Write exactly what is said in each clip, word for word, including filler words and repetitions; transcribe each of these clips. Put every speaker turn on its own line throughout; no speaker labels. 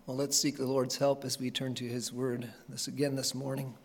Well, let's seek the Lord's help as we turn to his word this again this morning.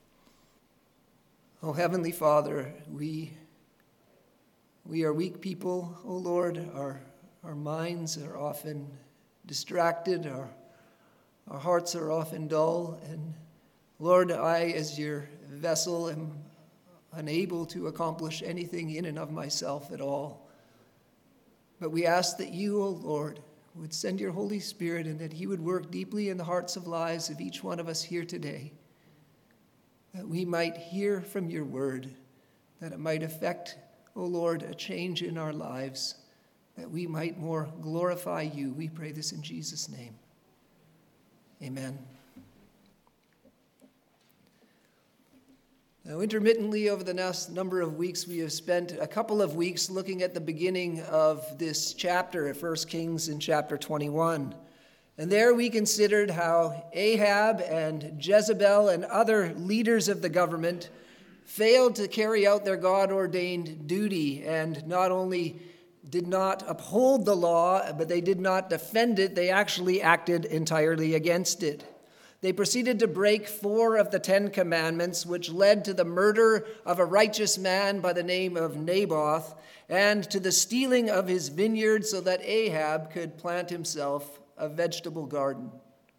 Oh, Heavenly Father, we we are weak people, oh Lord. Our, our minds are often distracted. Our, our hearts are often dull. And Lord, I, as your vessel, am unable to accomplish anything in and of myself at all. But we ask that you, O Lord, would send your Holy Spirit and that he would work deeply in the hearts of lives of each one of us here today, that we might hear from your word, that it might affect, O Lord, a change in our lives, that we might more glorify you. We pray this in Jesus' name. Amen. Now, intermittently over the last number of weeks, we have spent a couple of weeks looking at the beginning of this chapter of First Kings in chapter twenty-one. And there we considered how Ahab and Jezebel and other leaders of the government failed to carry out their God-ordained duty, and not only did not uphold the law, but they did not defend it, they actually acted entirely against it. They proceeded to break four of the Ten Commandments, which led to the murder of a righteous man by the name of Naboth and to the stealing of his vineyard so that Ahab could plant himself a vegetable garden.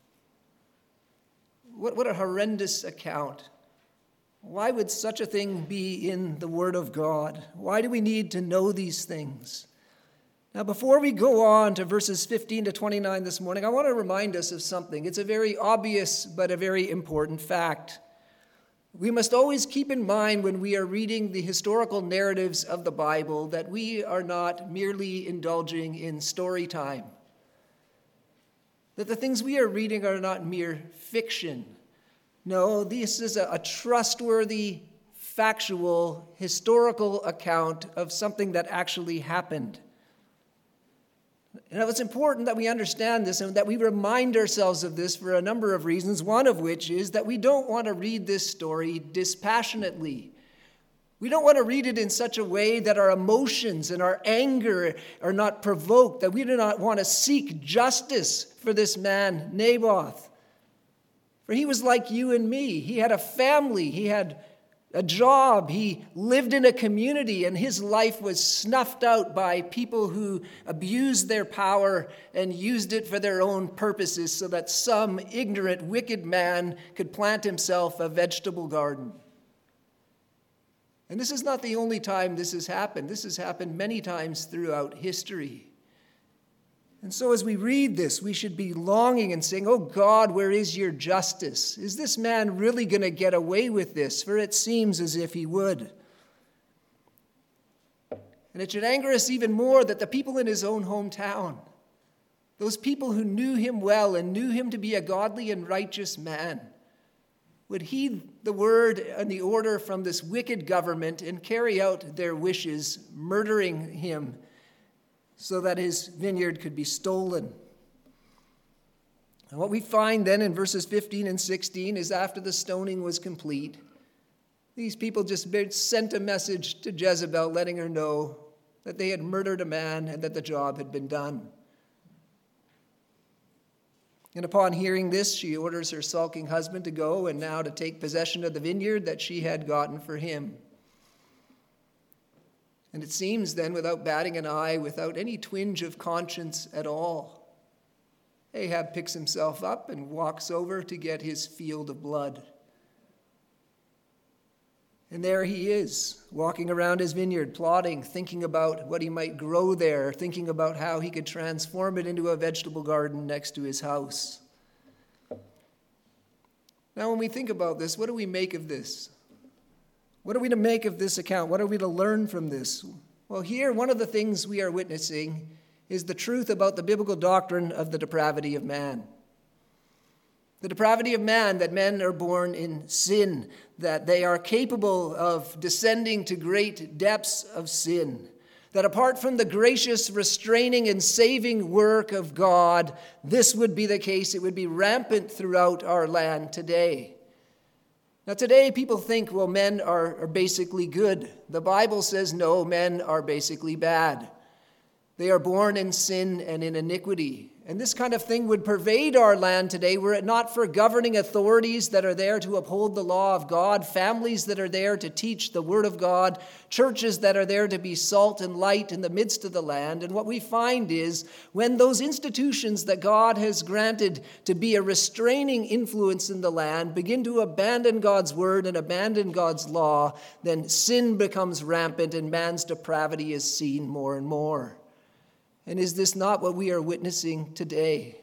What, what a horrendous account. Why would such a thing be in the Word of God? Why do we need to know these things? Now, before we go on to verses fifteen to twenty-nine this morning, I want to remind us of something. It's a very obvious but a very important fact. We must always keep in mind when we are reading the historical narratives of the Bible that we are not merely indulging in story time. That the things we are reading are not mere fiction. No, this is a, a trustworthy, factual, historical account of something that actually happened. Now, it's important that we understand this and that we remind ourselves of this for a number of reasons, one of which is that we don't want to read this story dispassionately. We don't want to read it in such a way that our emotions and our anger are not provoked, that we do not want to seek justice for this man, Naboth. For he was like you and me. He had a family. He had a job. He lived in a community, and his life was snuffed out by people who abused their power and used it for their own purposes so that some ignorant, wicked man could plant himself a vegetable garden. And this is not the only time this has happened. This has happened many times throughout history. And so as we read this, we should be longing and saying, "Oh God, where is your justice? Is this man really going to get away with this? For it seems as if he would." And it should anger us even more that the people in his own hometown, those people who knew him well and knew him to be a godly and righteous man, would heed the word and the order from this wicked government and carry out their wishes, murdering him so that his vineyard could be stolen. And what we find then in verses fifteen and sixteen is after the stoning was complete, these people just sent a message to Jezebel letting her know that they had murdered a man and that the job had been done. And upon hearing this, she orders her sulking husband to go and now to take possession of the vineyard that she had gotten for him. And it seems then, without batting an eye, without any twinge of conscience at all, Ahab picks himself up and walks over to get his field of blood. And there he is, walking around his vineyard, plotting, thinking about what he might grow there, thinking about how he could transform it into a vegetable garden next to his house. Now, when we think about this, what do we make of this? What are we to make of this account? What are we to learn from this? Well, here, one of the things we are witnessing is the truth about the biblical doctrine of the depravity of man. The depravity of man, that men are born in sin, that they are capable of descending to great depths of sin, that apart from the gracious, restraining, and saving work of God, this would be the case. It would be rampant throughout our land today. Now today people think, well, men are, are basically good. The Bible says no, men are basically bad. They are born in sin and in iniquity. And this kind of thing would pervade our land today were it not for governing authorities that are there to uphold the law of God, families that are there to teach the word of God, churches that are there to be salt and light in the midst of the land. And what we find is when those institutions that God has granted to be a restraining influence in the land begin to abandon God's word and abandon God's law, then sin becomes rampant and man's depravity is seen more and more. And is this not what we are witnessing today?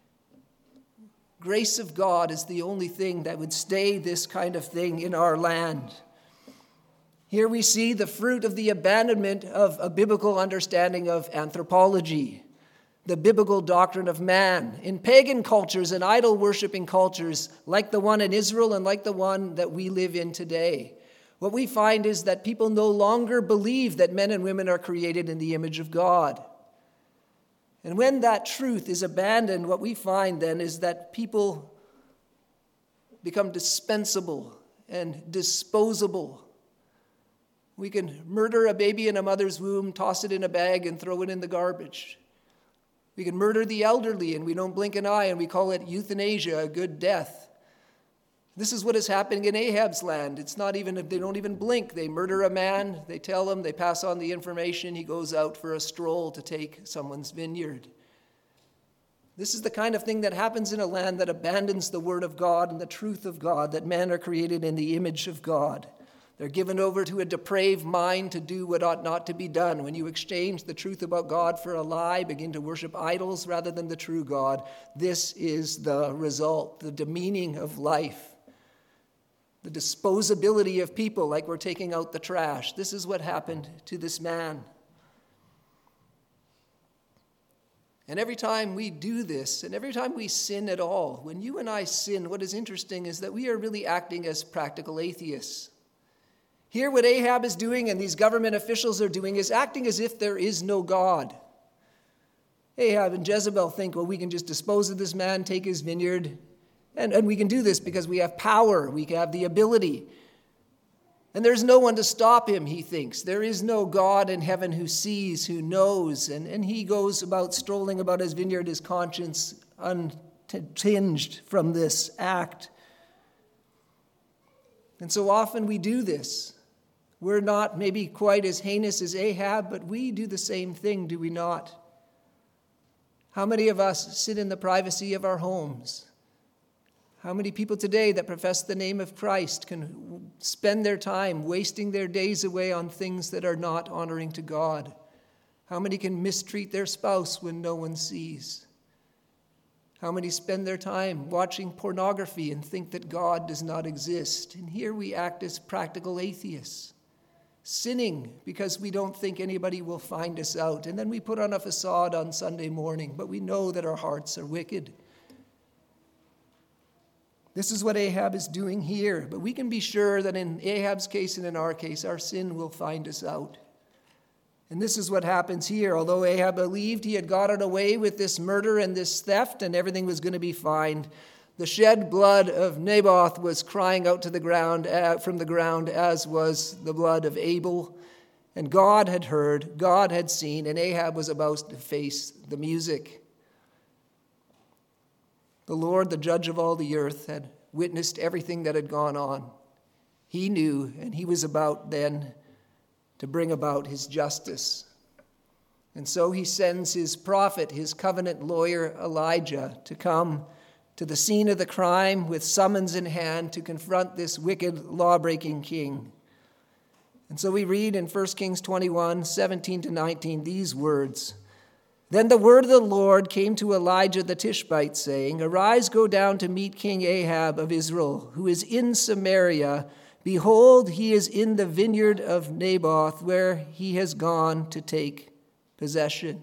Grace of God is the only thing that would stay this kind of thing in our land. Here we see the fruit of the abandonment of a biblical understanding of anthropology, the biblical doctrine of man. In pagan cultures and idol-worshiping cultures, like the one in Israel and like the one that we live in today, what we find is that people no longer believe that men and women are created in the image of God. And when that truth is abandoned, what we find then is that people become dispensable and disposable. We can murder a baby in a mother's womb, toss it in a bag, and throw it in the garbage. We can murder the elderly, and we don't blink an eye, and we call it euthanasia, a good death. This is what is happening in Ahab's land. It's not even, they don't even blink. They murder a man, they tell him, they pass on the information, he goes out for a stroll to take someone's vineyard. This is the kind of thing that happens in a land that abandons the word of God and the truth of God, that men are created in the image of God. They're given over to a depraved mind to do what ought not to be done. When you exchange the truth about God for a lie, begin to worship idols rather than the true God, this is the result, the demeaning of life. The disposability of people, like we're taking out the trash. This is what happened to this man. And every time we do this, and every time we sin at all, when you and I sin, what is interesting is that we are really acting as practical atheists. Here, what Ahab is doing and these government officials are doing is acting as if there is no God. Ahab and Jezebel think, well, we can just dispose of this man, take his vineyard, And, and we can do this because we have power, we have the ability. And there's no one to stop him, he thinks. There is no God in heaven who sees, who knows. And, and he goes about strolling about his vineyard, his conscience untinged from this act. And so often we do this. We're not maybe quite as heinous as Ahab, but we do the same thing, do we not? How many of us sit in the privacy of our homes? How many people today that profess the name of Christ can spend their time wasting their days away on things that are not honoring to God? How many can mistreat their spouse when no one sees? How many spend their time watching pornography and think that God does not exist? And here we act as practical atheists, sinning because we don't think anybody will find us out. And then we put on a facade on Sunday morning, but we know that our hearts are wicked. This is what Ahab is doing here, but we can be sure that in Ahab's case and in our case, our sin will find us out. And this is what happens here. Although Ahab believed he had gotten away with this murder and this theft and everything was going to be fine, the shed blood of Naboth was crying out to the ground, uh, from the ground, as was the blood of Abel. And God had heard, God had seen, and Ahab was about to face the music. The Lord, the judge of all the earth, had witnessed everything that had gone on. He knew, and he was about then to bring about his justice. And so he sends his prophet, his covenant lawyer Elijah, to come to the scene of the crime with summons in hand to confront this wicked, law-breaking king. And so we read in First Kings twenty-one, seventeen to nineteen, these words. Then the word of the Lord came to Elijah the Tishbite, saying, Arise, go down to meet King Ahab of Israel, who is in Samaria. Behold, he is in the vineyard of Naboth, where he has gone to take possession.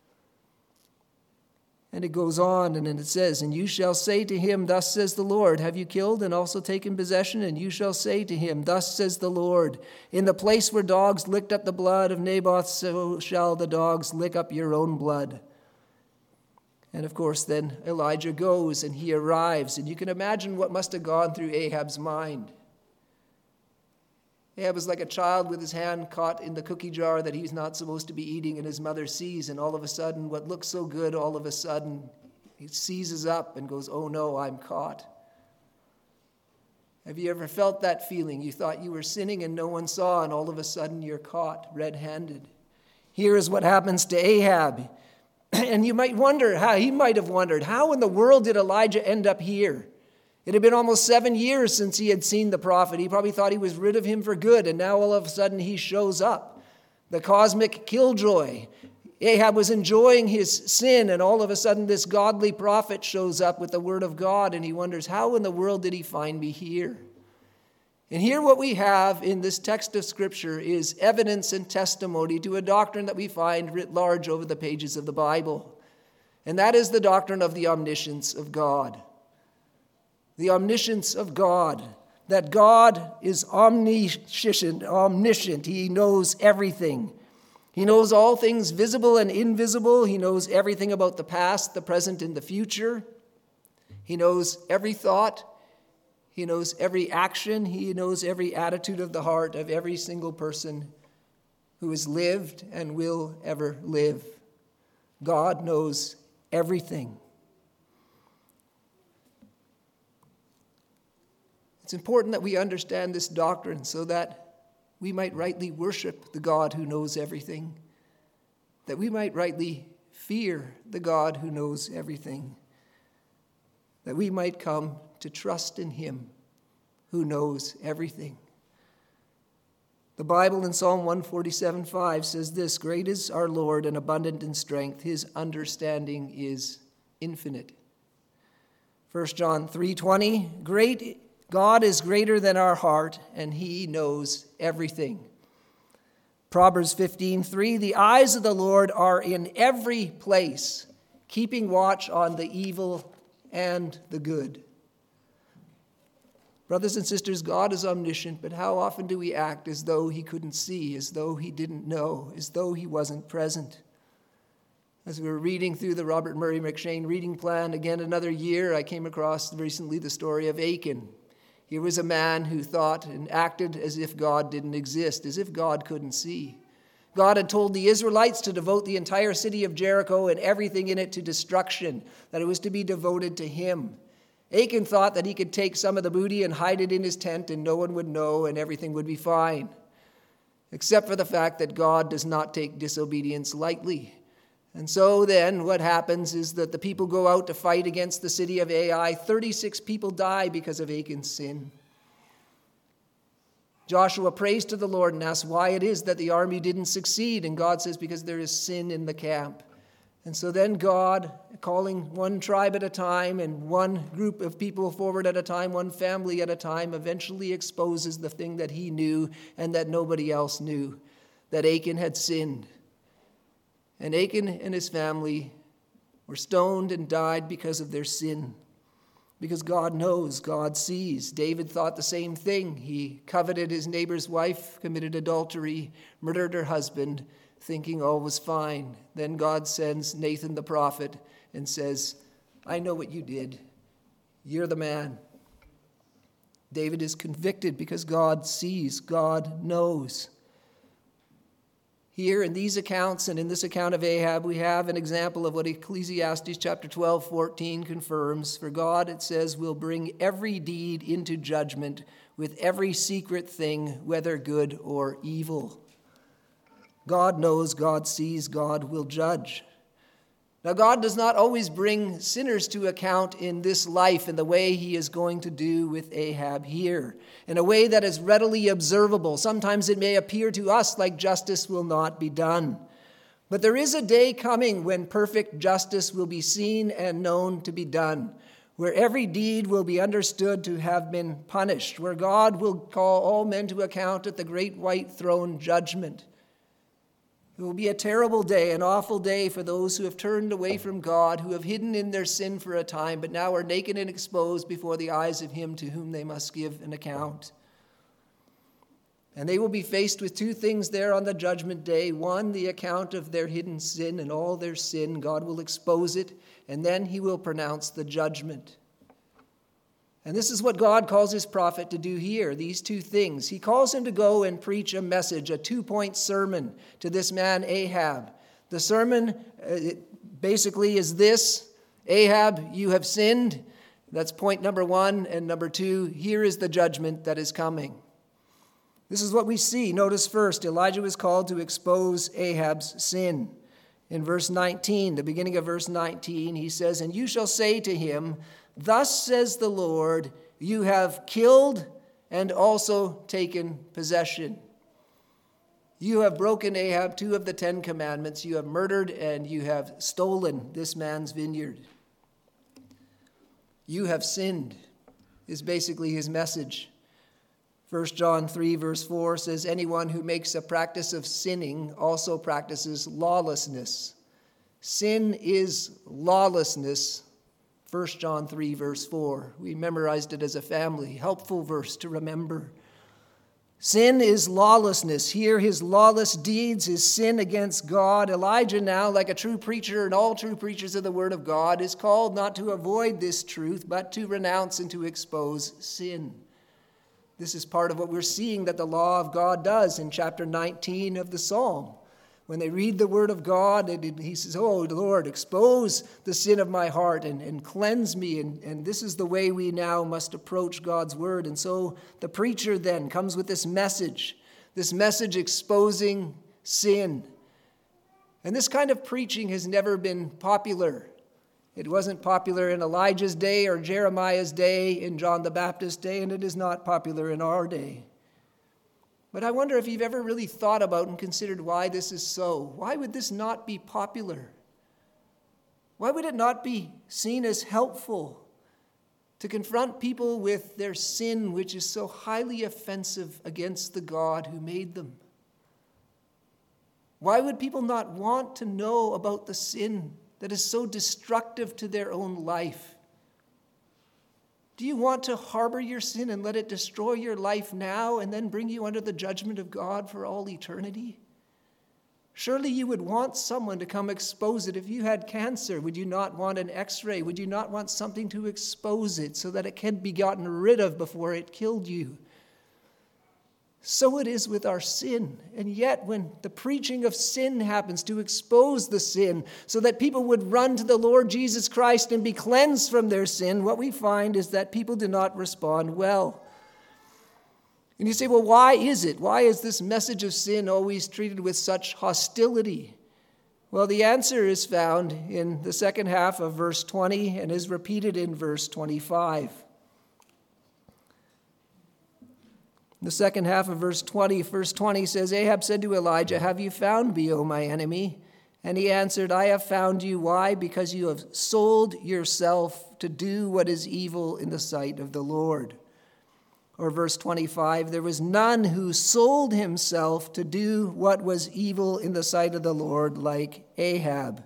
And it goes on, and it says, And you shall say to him, Thus says the Lord, Have you killed and also taken possession? And you shall say to him, Thus says the Lord, In the place where dogs licked up the blood of Naboth, so shall the dogs lick up your own blood. And of course, then Elijah goes, and he arrives. And you can imagine what must have gone through Ahab's mind. Ahab was like a child with his hand caught in the cookie jar that he's not supposed to be eating, and his mother sees, and all of a sudden, what looks so good, all of a sudden, he seizes up and goes, oh no, I'm caught. Have you ever felt that feeling? You thought you were sinning and no one saw, and all of a sudden you're caught red-handed. Here is what happens to Ahab. And you might wonder how, he might have wondered, how in the world did Elijah end up here? It had been almost seven years since he had seen the prophet. He probably thought he was rid of him for good, and now all of a sudden he shows up. The cosmic killjoy. Ahab was enjoying his sin, and all of a sudden this godly prophet shows up with the word of God, and he wonders, how in the world did he find me here? And here what we have in this text of Scripture is evidence and testimony to a doctrine that we find writ large over the pages of the Bible. And that is the doctrine of the omniscience of God. The omniscience of God. That God is omniscient, omniscient. He knows everything. He knows all things visible and invisible. He knows everything about the past, the present, and the future. He knows every thought. He knows every action. He knows every attitude of the heart of every single person who has lived and will ever live. God knows everything. It's important that we understand this doctrine so that we might rightly worship the God who knows everything, that we might rightly fear the God who knows everything, that we might come to trust in him who knows everything. The Bible in Psalm one forty-seven five says this, great is our Lord and abundant in strength. His understanding is infinite. First John three twenty, great God is greater than our heart, and he knows everything. Proverbs fifteen three, the eyes of the Lord are in every place, keeping watch on the evil and the good. Brothers and sisters, God is omniscient, but how often do we act as though he couldn't see, as though he didn't know, as though he wasn't present? As we were reading through the Robert Murray M'Cheyne reading plan, again another year, I came across recently the story of Achan. Here was a man who thought and acted as if God didn't exist, as if God couldn't see. God had told the Israelites to devote the entire city of Jericho and everything in it to destruction, that it was to be devoted to him. Achan thought that he could take some of the booty and hide it in his tent and no one would know and everything would be fine, except for the fact that God does not take disobedience lightly. And so then what happens is that the people go out to fight against the city of Ai. thirty-six people die because of Achan's sin. Joshua prays to the Lord and asks why it is that the army didn't succeed. And God says, because there is sin in the camp. And so then God, calling one tribe at a time and one group of people forward at a time, one family at a time, eventually exposes the thing that he knew and that nobody else knew, that Achan had sinned. And Achan and his family were stoned and died because of their sin. Because God knows, God sees. David thought the same thing. He coveted his neighbor's wife, committed adultery, murdered her husband, thinking all was fine. Then God sends Nathan the prophet and says, I know what you did. You're the man. David is convicted because God sees, God knows. Here in these accounts and in this account of Ahab, we have an example of what Ecclesiastes chapter twelve fourteen confirms. For God, it says, will bring every deed into judgment with every secret thing, whether good or evil. God knows, God sees, God will judge. Now, God does not always bring sinners to account in this life in the way he is going to do with Ahab here, in a way that is readily observable. Sometimes it may appear to us like justice will not be done. But there is a day coming when perfect justice will be seen and known to be done, where every deed will be understood to have been punished, where God will call all men to account at the great white throne judgment. It will be a terrible day, an awful day for those who have turned away from God, who have hidden in their sin for a time, but now are naked and exposed before the eyes of him to whom they must give an account. And they will be faced with two things there on the judgment day. One, the account of their hidden sin and all their sin. God will expose it, and then he will pronounce the judgment. And this is what God calls his prophet to do here, these two things. He calls him to go and preach a message, a two-point sermon to this man Ahab. The sermon uh, basically is this: Ahab, you have sinned. That's point number one. And number two, here is the judgment that is coming. This is what we see. Notice first, Elijah was called to expose Ahab's sin. In verse nineteen, the beginning of verse nineteen, he says, "And you shall say to him, Thus says the Lord, you have killed and also taken possession. You have broken, Ahab, two of the Ten Commandments. You have murdered and you have stolen this man's vineyard." You have sinned is basically his message. First John three, verse four says, "Anyone who makes a practice of sinning also practices lawlessness." Sin is lawlessness. First John three, verse four. We memorized it as a family. Helpful verse to remember. Sin is lawlessness. Here, his lawless deeds, his sin against God. Elijah now, like a true preacher and all true preachers of the word of God, is called not to avoid this truth, but to renounce and to expose sin. This is part of what we're seeing that the law of God does in chapter nineteen of the Psalm. When they read the word of God, he says, "Oh, Lord, expose the sin of my heart and, and cleanse me." And, and this is the way we now must approach God's word. And so the preacher then comes with this message, this message exposing sin. And this kind of preaching has never been popular. It wasn't popular in Elijah's day or Jeremiah's day, in John the Baptist's day, and it is not popular in our day. But I wonder if you've ever really thought about and considered why this is so. Why would this not be popular? Why would it not be seen as helpful to confront people with their sin, which is so highly offensive against the God who made them? Why would people not want to know about the sin that is so destructive to their own life? Do you want to harbor your sin and let it destroy your life now and then bring you under the judgment of God for all eternity? Surely you would want someone to come expose it. If you had cancer, would you not want an x-ray? Would you not want something to expose it so that it can be gotten rid of before it killed you? So it is with our sin. And yet when the preaching of sin happens to expose the sin so that people would run to the Lord Jesus Christ and be cleansed from their sin, what we find is that people do not respond well. And you say, well, why is it? Why is this message of sin always treated with such hostility? Well, the answer is found in the second half of verse twenty and is repeated in verse twenty-five. The second half of verse twenty, verse twenty says, "Ahab said to Elijah, 'Have you found me, O my enemy?' And he answered, 'I have found you.' Why? Because you have sold yourself to do what is evil in the sight of the Lord." Or verse twenty-five, "There was none who sold himself to do what was evil in the sight of the Lord like Ahab."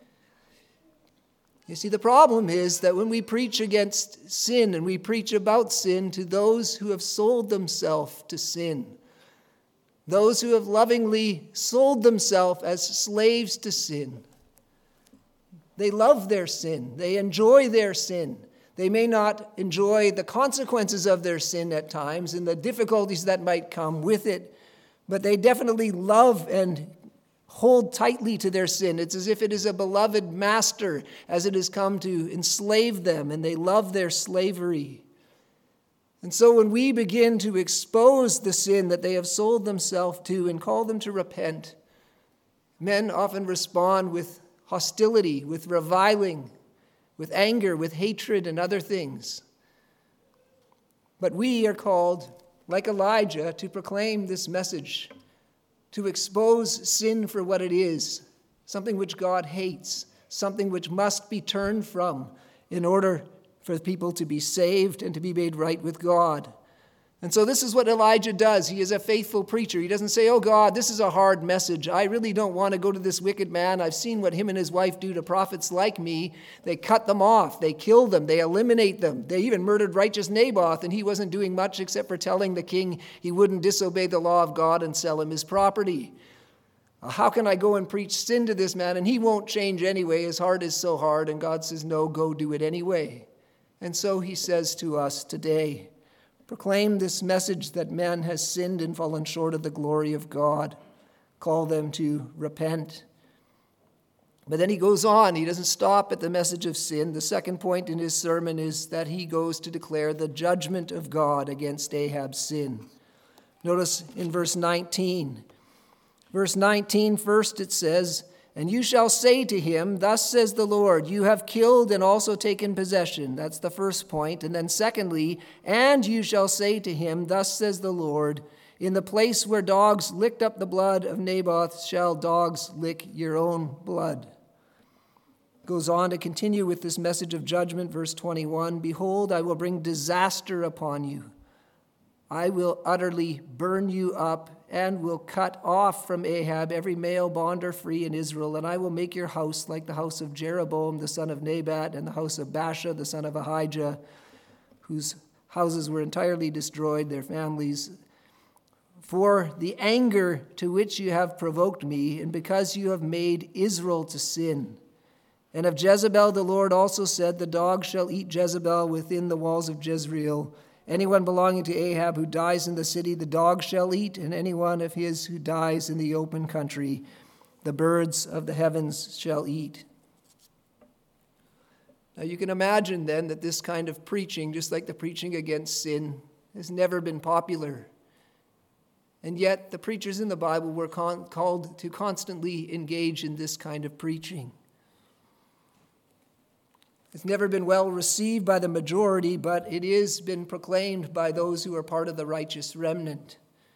You see, the problem is that when we preach against sin and we preach about sin to those who have sold themselves to sin, those who have lovingly sold themselves as slaves to sin, they love their sin. They enjoy their sin. They may not enjoy the consequences of their sin at times and the difficulties that might come with it, but they definitely love and hold tightly to their sin. It's as if it is a beloved master as it has come to enslave them, and they love their slavery. And so when we begin to expose the sin that they have sold themselves to and call them to repent, men often respond with hostility, with reviling, with anger, with hatred, and other things. But we are called, like Elijah, to proclaim this message, to expose sin for what it is, something which God hates, something which must be turned from in order for people to be saved and to be made right with God. And so this is what Elijah does. He is a faithful preacher. He doesn't say, "Oh God, this is a hard message. I really don't want to go to this wicked man. I've seen what him and his wife do to prophets like me. They cut them off. They kill them. They eliminate them. They even murdered righteous Naboth, and he wasn't doing much except for telling the king he wouldn't disobey the law of God and sell him his property. How can I go and preach sin to this man? And he won't change anyway. His heart is so hard." And God says, "No, go do it anyway." And so he says to us today, proclaim this message that man has sinned and fallen short of the glory of God. Call them to repent. But then he goes on. He doesn't stop at the message of sin. The second point in his sermon is that he goes to declare the judgment of God against Ahab's sin. Notice in verse nineteen. Verse nineteen, first it says, and you shall say to him, thus says the Lord, you have killed and also taken possession. That's the first point. And then secondly, and you shall say to him, thus says the Lord, in the place where dogs licked up the blood of Naboth shall dogs lick your own blood. Goes on to continue with this message of judgment, verse twenty-one, behold, I will bring disaster upon you. I will utterly burn you up and will cut off from Ahab every male bond or free in Israel, and I will make your house like the house of Jeroboam, the son of Nebat, and the house of Baasha, the son of Ahijah, whose houses were entirely destroyed, their families. For the anger to which you have provoked me, and because you have made Israel to sin. And of Jezebel the Lord also said, the dog shall eat Jezebel within the walls of Jezreel. Anyone belonging to Ahab who dies in the city, the dog shall eat, and anyone of his who dies in the open country, the birds of the heavens shall eat. Now you can imagine then that this kind of preaching, just like the preaching against sin, has never been popular. And yet the preachers in the Bible were con- called to constantly engage in this kind of preaching. It's never been well received by the majority, but it has been proclaimed by those who are part of the righteous remnant.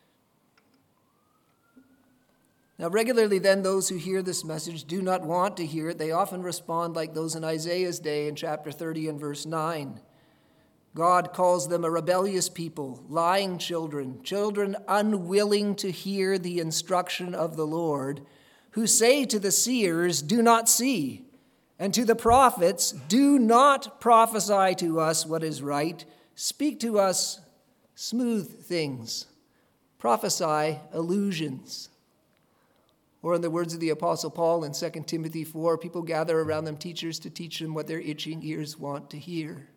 Now, regularly then, those who hear this message do not want to hear it. They often respond like those in Isaiah's day in chapter thirty and verse nine. God calls them a rebellious people, lying children, children unwilling to hear the instruction of the Lord, who say to the seers, do not see. And to the prophets, do not prophesy to us what is right. Speak to us smooth things. Prophesy illusions. Or in the words of the Apostle Paul in Second Timothy four, people gather around them teachers to teach them what their itching ears want to hear.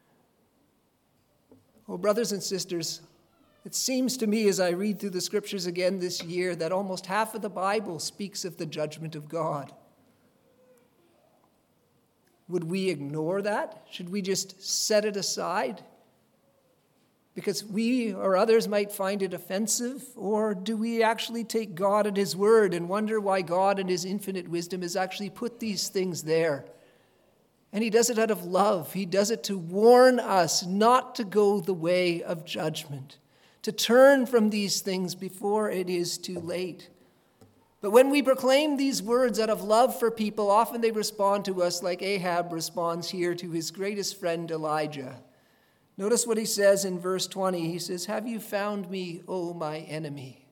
Oh, brothers and sisters, it seems to me as I read through the scriptures again this year that almost half of the Bible speaks of the judgment of God. Would we ignore that? Should we just set it aside? Because we or others might find it offensive? Or do we actually take God at his word and wonder why God in his infinite wisdom has actually put these things there? And he does it out of love. He does it to warn us not to go the way of judgment, to turn from these things before it is too late. But when we proclaim these words out of love for people, often they respond to us like Ahab responds here to his greatest friend Elijah. Notice what he says in verse twenty. He says, have you found me, O my enemy?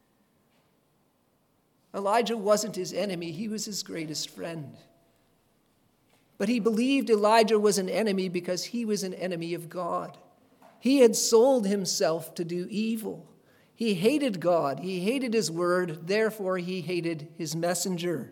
Elijah wasn't his enemy. He was his greatest friend. But he believed Elijah was an enemy because he was an enemy of God. He had sold himself to do evil. He hated God. He hated his word. Therefore, he hated his messenger.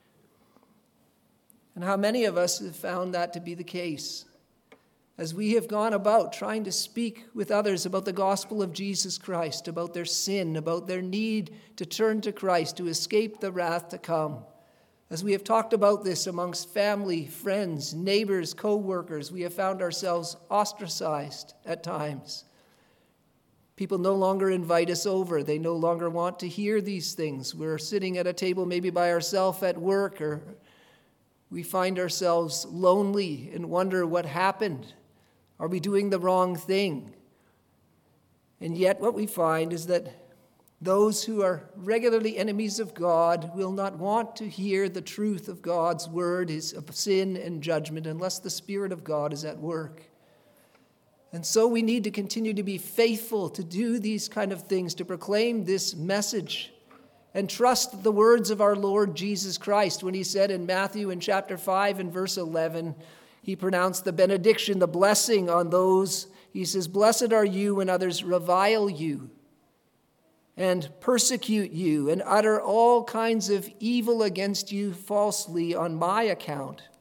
And how many of us have found that to be the case? As we have gone about trying to speak with others about the gospel of Jesus Christ, about their sin, about their need to turn to Christ, to escape the wrath to come. As we have talked about this amongst family, friends, neighbors, co-workers, we have found ourselves ostracized at times. People no longer invite us over. They no longer want to hear these things. We're sitting at a table maybe by ourselves at work, or we find ourselves lonely and wonder what happened. Are we doing the wrong thing? And yet what we find is that those who are regularly enemies of God will not want to hear the truth of God's word of sin and judgment unless the Spirit of God is at work. And so we need to continue to be faithful to do these kind of things, to proclaim this message, and trust the words of our Lord Jesus Christ when he said in Matthew in chapter five and verse eleven, he pronounced the benediction, the blessing on those. He says, blessed are you when others revile you and persecute you and utter all kinds of evil against you falsely on my account.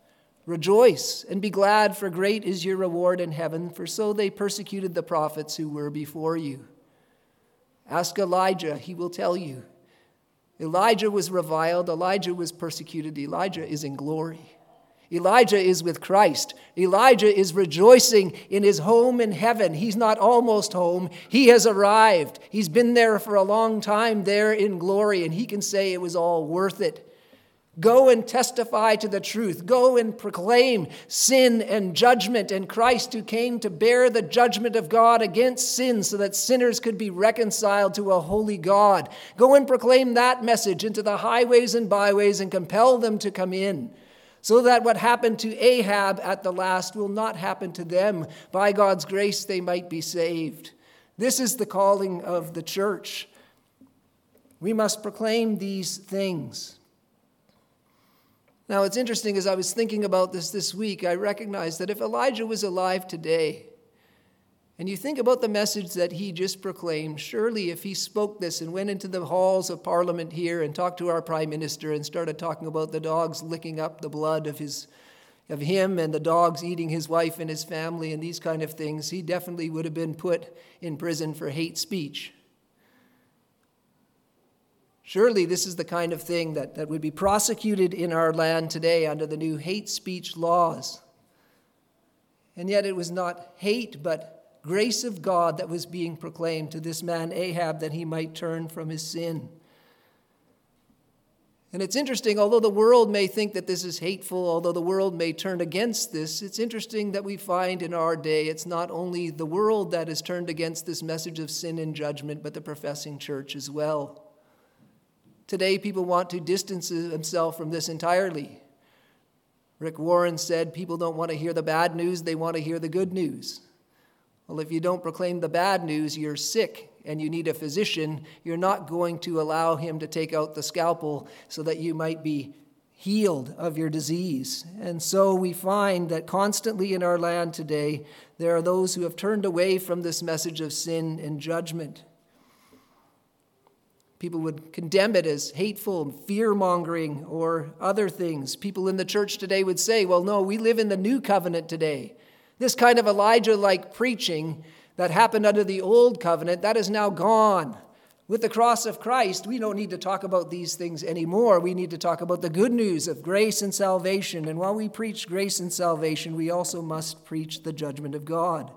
Rejoice and be glad, for great is your reward in heaven, for so they persecuted the prophets who were before you. Ask Elijah, he will tell you. Elijah was reviled, Elijah was persecuted, Elijah is in glory. Elijah is with Christ. Elijah is rejoicing in his home in heaven. He's not almost home. He has arrived. He's been there for a long time there in glory, and he can say it was all worth it. Go and testify to the truth. Go and proclaim sin and judgment and Christ who came to bear the judgment of God against sin so that sinners could be reconciled to a holy God. Go and proclaim that message into the highways and byways and compel them to come in, so that what happened to Ahab at the last will not happen to them. By God's grace, they might be saved. This is the calling of the church. We must proclaim these things. Now, it's interesting, as I was thinking about this this week, I recognized that if Elijah was alive today, and you think about the message that he just proclaimed, surely if he spoke this and went into the halls of Parliament here and talked to our Prime Minister and started talking about the dogs licking up the blood of his, of him and the dogs eating his wife and his family and these kind of things, he definitely would have been put in prison for hate speech. Surely this is the kind of thing that, that would be prosecuted in our land today under the new hate speech laws. And yet it was not hate, but grace of God that was being proclaimed to this man Ahab, that he might turn from his sin. And it's interesting, although the world may think that this is hateful, although the world may turn against this, it's interesting that we find in our day it's not only the world that is turned against this message of sin and judgment, but the professing church as well. Today, people want to distance themselves from this entirely. Rick Warren said people don't want to hear the bad news, they want to hear the good news. Well, if you don't proclaim the bad news, you're sick and you need a physician. You're not going to allow him to take out the scalpel so that you might be healed of your disease. And so we find that constantly in our land today, there are those who have turned away from this message of sin and judgment. People would condemn it as hateful, fear-mongering, or other things. People in the church today would say, well, no, we live in the new covenant today. This kind of Elijah-like preaching that happened under the old covenant, that is now gone. With the cross of Christ, we don't need to talk about these things anymore. We need to talk about the good news of grace and salvation. And while we preach grace and salvation, we also must preach the judgment of God.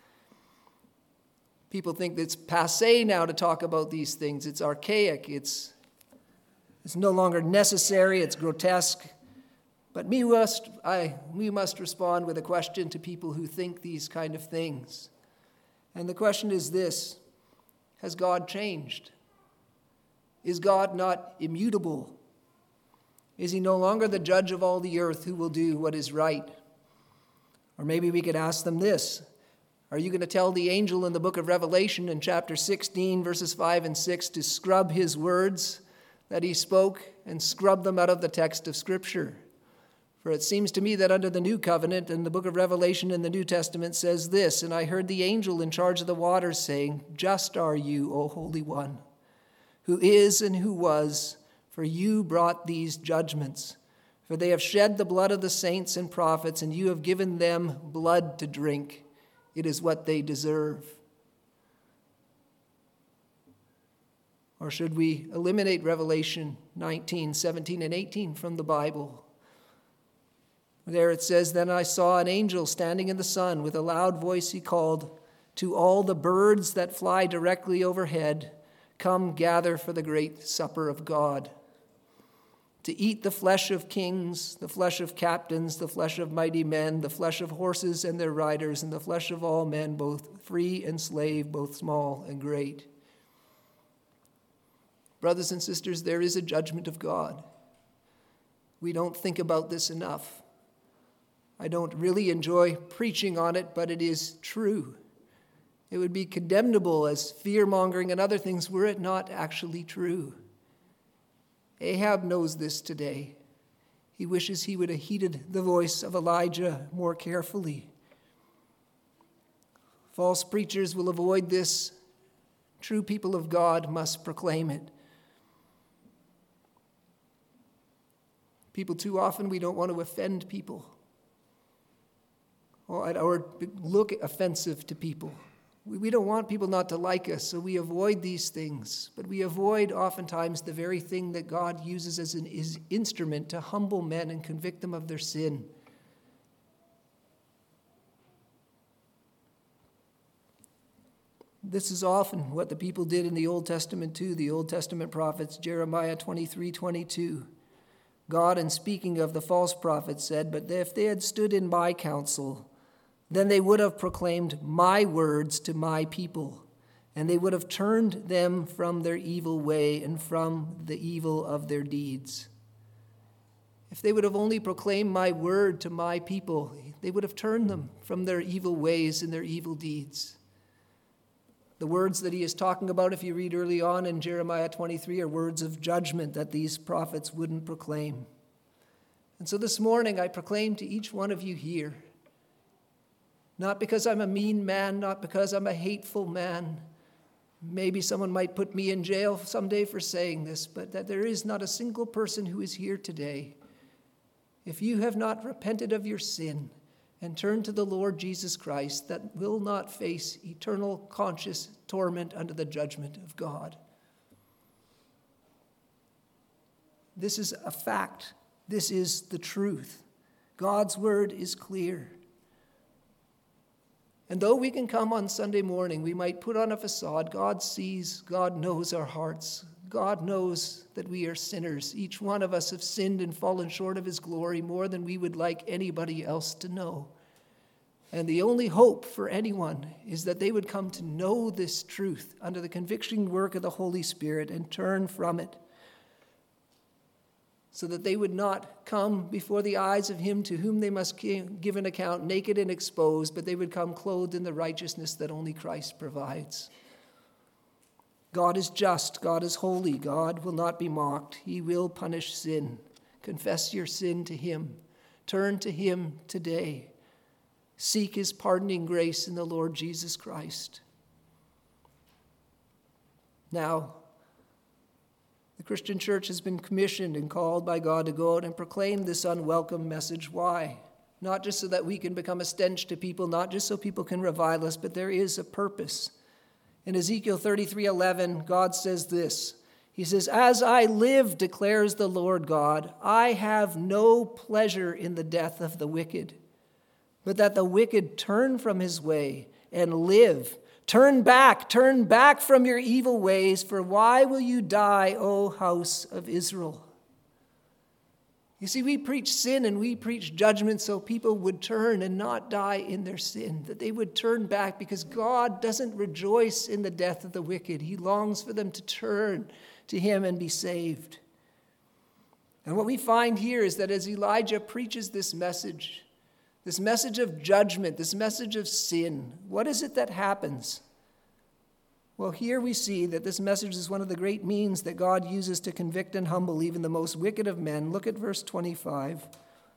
People think it's passé now to talk about these things. It's archaic. It's, it's no longer necessary. It's grotesque. But we must, I, we must respond with a question to people who think these kind of things. And the question is this: has God changed? Is God not immutable? Is he no longer the judge of all the earth who will do what is right? Or maybe we could ask them this: are you going to tell the angel in the book of Revelation in chapter sixteen, verses five and six, to scrub his words that he spoke and scrub them out of the text of Scripture? For it seems to me that under the new covenant, and the book of Revelation in the New Testament says this, and I heard the angel in charge of the waters saying, just are you, O Holy One, who is and who was, for you brought these judgments. For they have shed the blood of the saints and prophets, and you have given them blood to drink. It is what they deserve. Or should we eliminate Revelation nineteen, seventeen, and eighteen from the Bible? There it says, then I saw an angel standing in the sun. With a loud voice he called to all the birds that fly directly overhead, come gather for the great supper of God, to eat the flesh of kings, the flesh of captains, the flesh of mighty men, the flesh of horses and their riders, and the flesh of all men, both free and slave, both small and great. Brothers and sisters, there is a judgment of God. We don't think about this enough. I don't really enjoy preaching on it, but it is true. It would be condemnable as fear-mongering and other things were it not actually true. Ahab knows this today. He wishes he would have heeded the voice of Elijah more carefully. False preachers will avoid this. True people of God must proclaim it. People, too often we don't want to offend people. or, or look offensive to people. We, we don't want people not to like us, so we avoid these things. But we avoid oftentimes the very thing that God uses as an is instrument to humble men and convict them of their sin. This is often what the people did in the Old Testament too, the Old Testament prophets, Jeremiah twenty-three twenty-two. God, in speaking of the false prophets, said, "But if they had stood in my counsel, then they would have proclaimed my words to my people, and they would have turned them from their evil way and from the evil of their deeds." If they would have only proclaimed my word to my people, they would have turned them from their evil ways and their evil deeds. The words that he is talking about, if you read early on in Jeremiah twenty-three, are words of judgment that these prophets wouldn't proclaim. And so this morning I proclaim to each one of you here, not because I'm a mean man, not because I'm a hateful man. Maybe someone might put me in jail someday for saying this, but that there is not a single person who is here today. If you have not repented of your sin and turned to the Lord Jesus Christ, that will not face eternal conscious torment under the judgment of God. This is a fact. This is the truth. God's word is clear. And though we can come on Sunday morning, we might put on a facade. God sees, God knows our hearts. God knows that we are sinners. Each one of us have sinned and fallen short of his glory more than we would like anybody else to know. And the only hope for anyone is that they would come to know this truth under the convicting work of the Holy Spirit and turn from it, so that they would not come before the eyes of him to whom they must give an account naked and exposed, but they would come clothed in the righteousness that only Christ provides. God is just. God is holy. God will not be mocked. He will punish sin. Confess your sin to him. Turn to him today. Seek his pardoning grace in the Lord Jesus Christ. Now, the Christian church has been commissioned and called by God to go out and proclaim this unwelcome message. Why? Not just so that we can become a stench to people, not just so people can revile us, but there is a purpose. In Ezekiel thirty-three eleven, God says this. He says, "As I live, declares the Lord God, I have no pleasure in the death of the wicked, but that the wicked turn from his way and live. Turn back, turn back from your evil ways, for why will you die, O house of Israel?" You see, we preach sin and we preach judgment so people would turn and not die in their sin, that they would turn back, because God doesn't rejoice in the death of the wicked. He longs for them to turn to him and be saved. And what we find here is that as Elijah preaches this message, this message of judgment, this message of sin, what is it that happens? Well, here we see that this message is one of the great means that God uses to convict and humble even the most wicked of men. Look at verse twenty-five.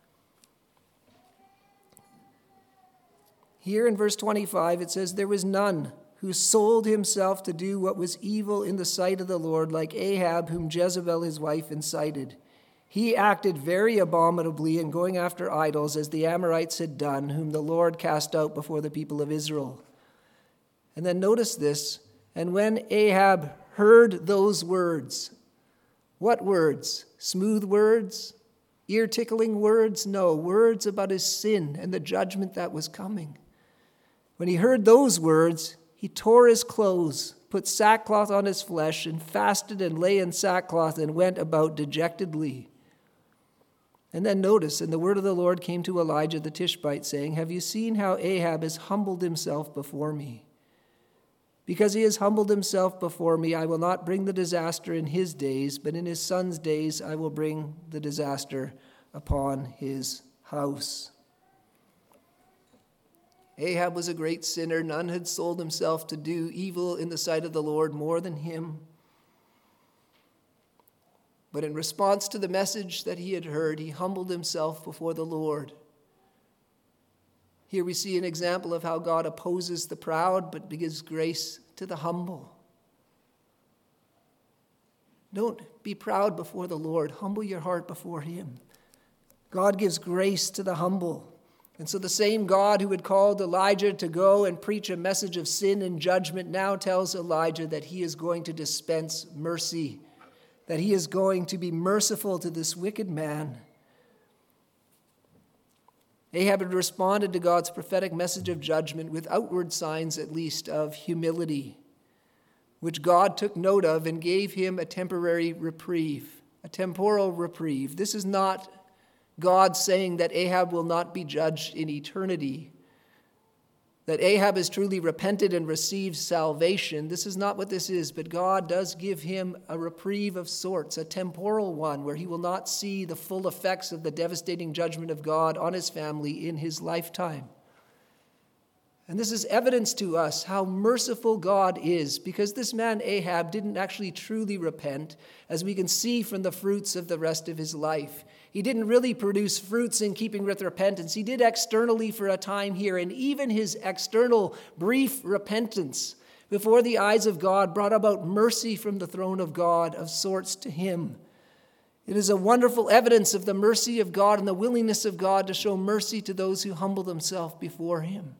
Here in verse twenty-five it says, "There was none who sold himself to do what was evil in the sight of the Lord, like Ahab, whom Jezebel his wife incited. He acted very abominably in going after idols, as the Amorites had done, whom the Lord cast out before the people of Israel." And then notice this. "And when Ahab heard those words," what words? Smooth words? Ear-tickling words? No, words about his sin and the judgment that was coming. When he heard those words, he tore his clothes, put sackcloth on his flesh, and fasted and lay in sackcloth and went about dejectedly. And then notice, "And the word of the Lord came to Elijah the Tishbite, saying, Have you seen how Ahab has humbled himself before me? Because he has humbled himself before me, I will not bring the disaster in his days, but in his son's days I will bring the disaster upon his house." Ahab was a great sinner. None had sold himself to do evil in the sight of the Lord more than him. But in response to the message that he had heard, he humbled himself before the Lord. Here we see an example of how God opposes the proud but gives grace to the humble. Don't be proud before the Lord. Humble your heart before him. God gives grace to the humble. And so the same God who had called Elijah to go and preach a message of sin and judgment now tells Elijah that he is going to dispense mercy, that he is going to be merciful to this wicked man. Ahab had responded to God's prophetic message of judgment with outward signs, at least, of humility, which God took note of and gave him a temporary reprieve, a temporal reprieve. This is not God saying that Ahab will not be judged in eternity, that Ahab has truly repented and received salvation. This is not what this is, but God does give him a reprieve of sorts, a temporal one, where he will not see the full effects of the devastating judgment of God on his family in his lifetime. And this is evidence to us how merciful God is, because this man Ahab didn't actually truly repent, as we can see from the fruits of the rest of his life. He didn't really produce fruits in keeping with repentance. He did externally for a time here, and even his external brief repentance before the eyes of God brought about mercy from the throne of God of sorts to him. It is a wonderful evidence of the mercy of God and the willingness of God to show mercy to those who humble themselves before him.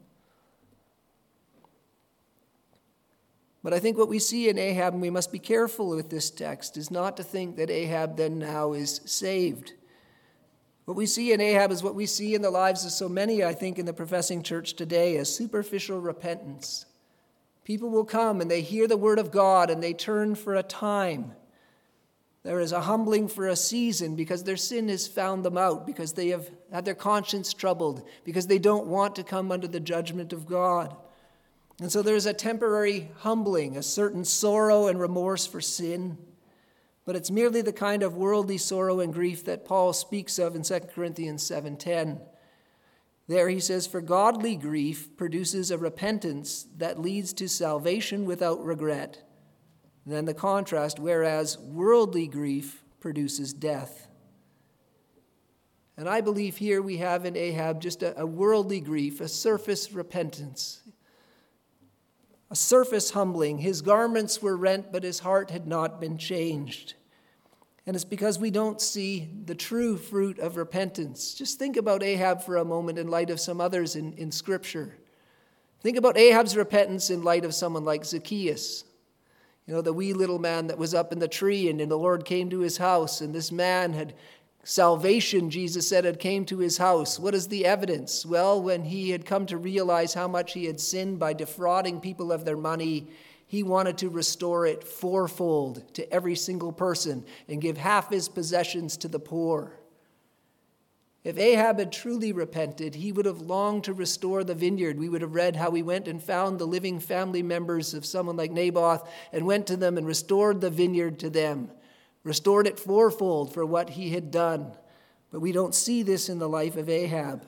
But I think what we see in Ahab, and we must be careful with this text, is not to think that Ahab then now is saved. What we see in Ahab is what we see in the lives of so many, I think, in the professing church today, as superficial repentance. People will come and they hear the word of God and they turn for a time. There is a humbling for a season because their sin has found them out, because they have had their conscience troubled, because they don't want to come under the judgment of God. And so there's a temporary humbling, a certain sorrow and remorse for sin. But it's merely the kind of worldly sorrow and grief that Paul speaks of in Second Corinthians seven ten. There he says, "For godly grief produces a repentance that leads to salvation without regret." And then the contrast, whereas worldly grief produces death. And I believe here we have in Ahab just a, a worldly grief, a surface repentance, a surface humbling. His garments were rent, but his heart had not been changed. And it's because we don't see the true fruit of repentance. Just think about Ahab for a moment in light of some others in, in Scripture. Think about Ahab's repentance in light of someone like Zacchaeus. You know, the wee little man that was up in the tree, and, and the Lord came to his house, and this man had salvation, Jesus said, had came to his house. What is the evidence? Well, when he had come to realize how much he had sinned by defrauding people of their money, he wanted to restore it fourfold to every single person and give half his possessions to the poor. If Ahab had truly repented, he would have longed to restore the vineyard. We would have read how he went and found the living family members of someone like Naboth and went to them and restored the vineyard to them, restored it fourfold for what he had done. But we don't see this in the life of Ahab.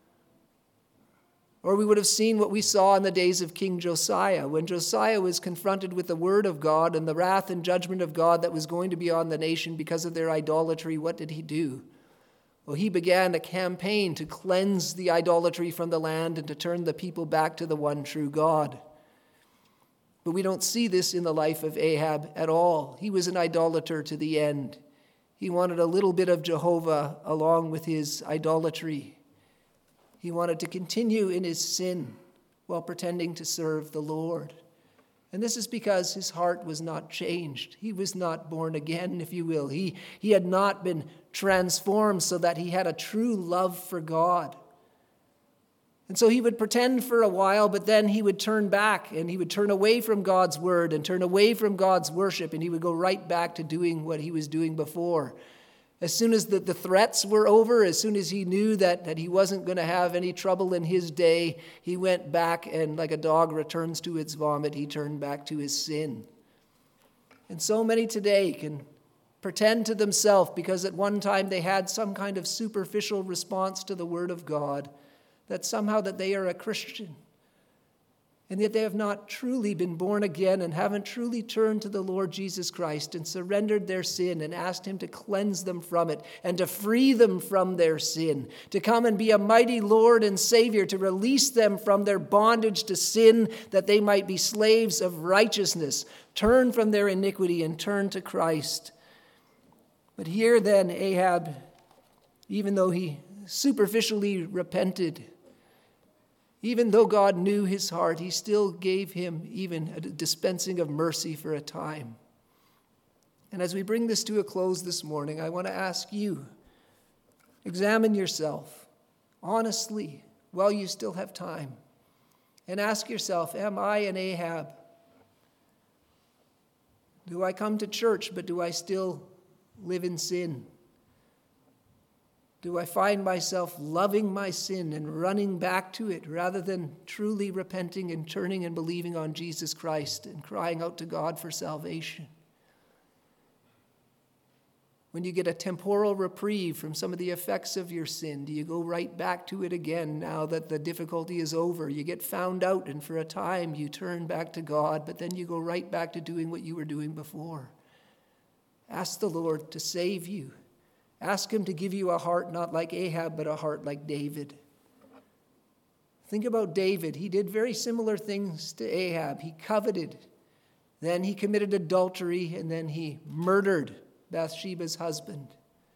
Or we would have seen what we saw in the days of King Josiah. When Josiah was confronted with the word of God and the wrath and judgment of God that was going to be on the nation because of their idolatry, what did he do? Well, he began a campaign to cleanse the idolatry from the land and to turn the people back to the one true God. But we don't see this in the life of Ahab at all. He was an idolater to the end. He wanted a little bit of Jehovah along with his idolatry. He wanted to continue in his sin while pretending to serve the Lord. And this is because his heart was not changed. He was not born again, if you will. He, he had not been transformed so that he had a true love for God. And so he would pretend for a while, but then he would turn back and he would turn away from God's word and turn away from God's worship, and he would go right back to doing what he was doing before. As soon as the, the threats were over, as soon as he knew that, that he wasn't going to have any trouble in his day, he went back, and like a dog returns to its vomit, he turned back to his sin. And so many today can pretend to themselves, because at one time they had some kind of superficial response to the word of God, that somehow that they are a Christian. And yet they have not truly been born again and haven't truly turned to the Lord Jesus Christ and surrendered their sin and asked him to cleanse them from it and to free them from their sin, to come and be a mighty Lord and Savior, to release them from their bondage to sin, that they might be slaves of righteousness, turn from their iniquity and turn to Christ. But here then Ahab, even though he superficially repented, Even though God knew his heart, he still gave him even a dispensing of mercy for a time. And as we bring this to a close this morning, I want to ask you, examine yourself honestly while you still have time. And ask yourself, am I an Ahab? Do I come to church, but do I still live in sin? Do I find myself loving my sin and running back to it rather than truly repenting and turning and believing on Jesus Christ and crying out to God for salvation? When you get a temporal reprieve from some of the effects of your sin, do you go right back to it again now that the difficulty is over? You get found out, and for a time you turn back to God, but then you go right back to doing what you were doing before. Ask the Lord to save you. Ask him to give you a heart not like Ahab, but a heart like David. Think about David. He did very similar things to Ahab. He coveted, then he committed adultery, and then he murdered Bathsheba's husband.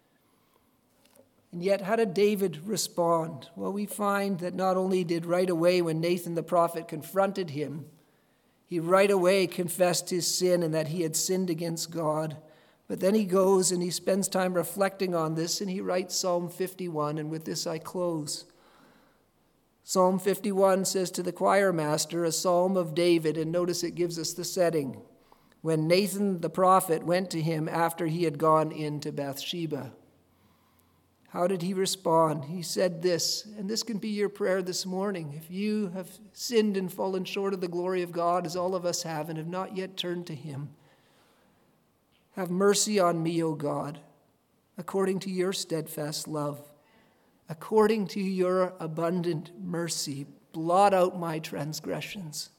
And yet, how did David respond? Well, we find that not only did right away when Nathan the prophet confronted him, he right away confessed his sin and that he had sinned against God. But then he goes and he spends time reflecting on this, and he writes Psalm fifty-one, and with this I close. Psalm fifty-one says to the choir master, a psalm of David, and notice it gives us the setting. When Nathan the prophet went to him after he had gone into Bathsheba. How did he respond? He said this, and this can be your prayer this morning. If you have sinned and fallen short of the glory of God, as all of us have, and have not yet turned to him, have mercy on me, O God, according to your steadfast love, according to your abundant mercy, blot out my transgressions.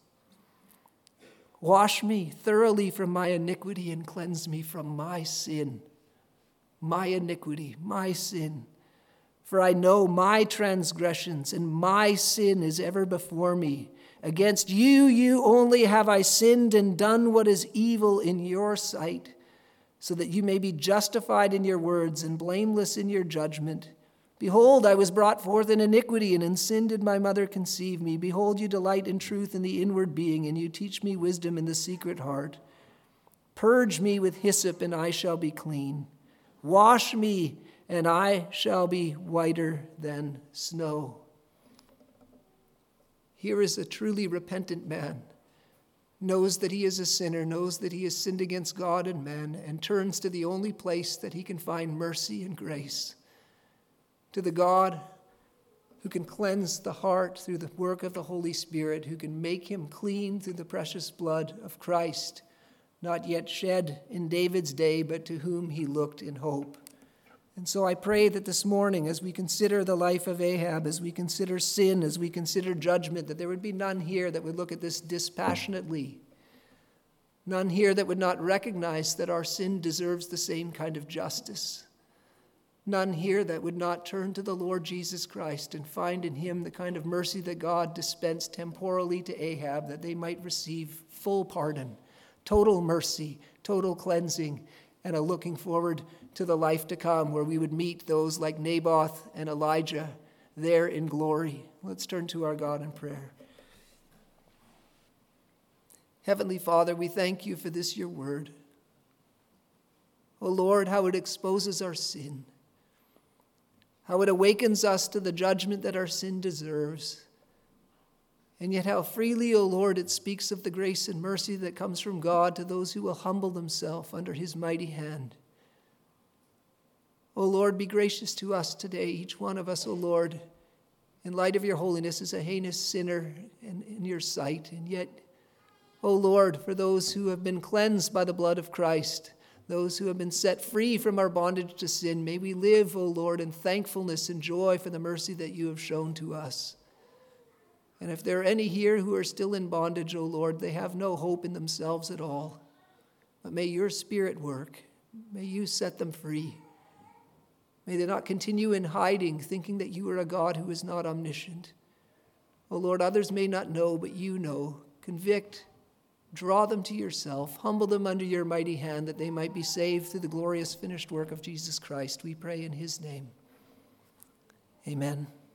Wash me thoroughly from my iniquity and cleanse me from my sin. My iniquity, my sin. For I know my transgressions, and my sin is ever before me. Against you, you only have I sinned and done what is evil in your sight, so that you may be justified in your words and blameless in your judgment. Behold, I was brought forth in iniquity, and in sin did my mother conceive me. Behold, you delight in truth in the inward being, and you teach me wisdom in the secret heart. Purge me with hyssop, and I shall be clean. Wash me, and I shall be whiter than snow. Here is a truly repentant man, knows that he is a sinner, knows that he has sinned against God and man, and turns to the only place that he can find mercy and grace. To the God who can cleanse the heart through the work of the Holy Spirit, who can make him clean through the precious blood of Christ, not yet shed in David's day, but to whom he looked in hope. And so I pray that this morning, as we consider the life of Ahab, as we consider sin, as we consider judgment, that there would be none here that would look at this dispassionately. None here that would not recognize that our sin deserves the same kind of justice. None here that would not turn to the Lord Jesus Christ and find in him the kind of mercy that God dispensed temporally to Ahab, that they might receive full pardon, total mercy, total cleansing, and a looking forward to the life to come where we would meet those like Naboth and Elijah there in glory. Let's turn to our God in prayer. Heavenly Father, we thank you for this, your word. O Lord, how it exposes our sin, how it awakens us to the judgment that our sin deserves, and yet how freely, O Lord, it speaks of the grace and mercy that comes from God to those who will humble themselves under his mighty hand. O Lord, be gracious to us today, each one of us, O Lord, in light of your holiness, is a heinous sinner in, in your sight. And yet, O Lord, for those who have been cleansed by the blood of Christ, those who have been set free from our bondage to sin, may we live, O Lord, in thankfulness and joy for the mercy that you have shown to us. And if there are any here who are still in bondage, O Lord, they have no hope in themselves at all. But may your Spirit work. May you set them free. May they not continue in hiding, thinking that you are a God who is not omniscient. O Lord, others may not know, but you know. Convict, draw them to yourself, humble them under your mighty hand, that they might be saved through the glorious finished work of Jesus Christ. We pray in his name. Amen.